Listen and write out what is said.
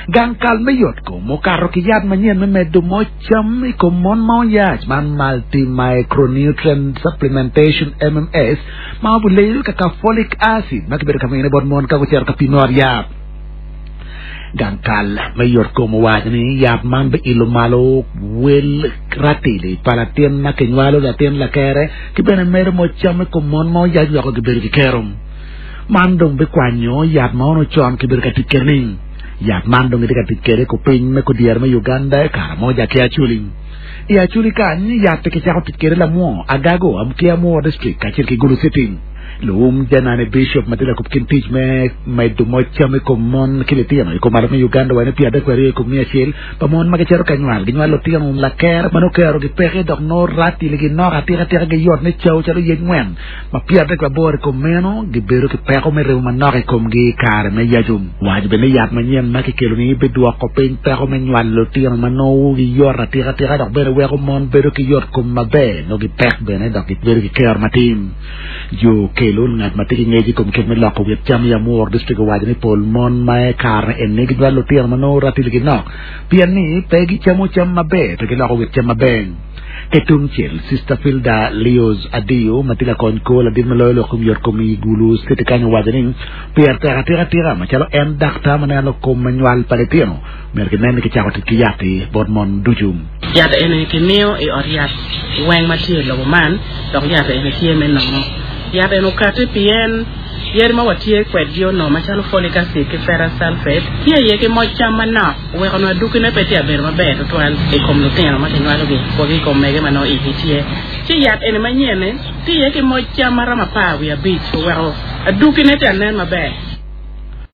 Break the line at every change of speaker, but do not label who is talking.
gang kalme yot ko mo karo ki yat manyen me medo mo cham ko mon mo yat man multi micronutrient supplementation MMS ma bu leil ka folic acid makber ka mene bon mon ka ko cer ka pinor yat gang kal me yot ko mo wajni yat man be ilu malo wel ratili para tien na kenwalo la tien la kere ki bene mer mo cham ko mon mo yat yo ko ber ki kerom mandong be kwanyo yat mo no chon ki ber ka tikerning yat mandong ide ka tikere ko pin me ko diar me Uganda kara mo ja ke achuli ya achuli kan yat ke cha ko tikere la mo agago am ke mo district ka chirki gulu sitting lum janane bishop matila ko kin teach me do mo chame ko mon kilitiano ko mar me Uganda wana pia da kwari ko mi achil pa mon ma ke chero kanwal ginwal lo tiano la ker mano kero gi peke dok no rati ligi no rati ge yot ne chau chero yen wen ma pia da ko bor ko meno gi bero ke peko me rew man no ko gi kar me yajum waj be ne yat ma nyen ma ke kelo ni be do ko pen peko me nwal lo tiano mano gi yor rati dok bero we ko mon bero ki yot ko ma be no gi pek be ne dok bero ki ker matim jo kelul ngat matiki ngeji kom ket me lako wet jam ya mo district wajani pol mon mae kar en ne gi dwalo tier mano ratil gi no pian ni pegi chamo cham mabe to gi lako wet cham mabe ketung chel sister Filda Leos adio matila kon ko la din malo ko yor ko mi gulu setikan wajani pier tera ma chalo en dakta manalo ko manual paletino mer ke nen ke chawat ki yati bod mon dujum
yata en ke neo e oriat weng matie lo man dok yata en ke men no ya be no kate pien yer ma watie kwedio no ma chalo folic acid ke ferrous sulfate ye ke mo chama na we kono duku ne peti aber ma be to twal e kom no tena ma tenwa lo ge ko gi kom mege ma no e hitie ti yat ene ma nyene ti ye ke mo chama ra ma pa wi abi to we duku ne tan ma be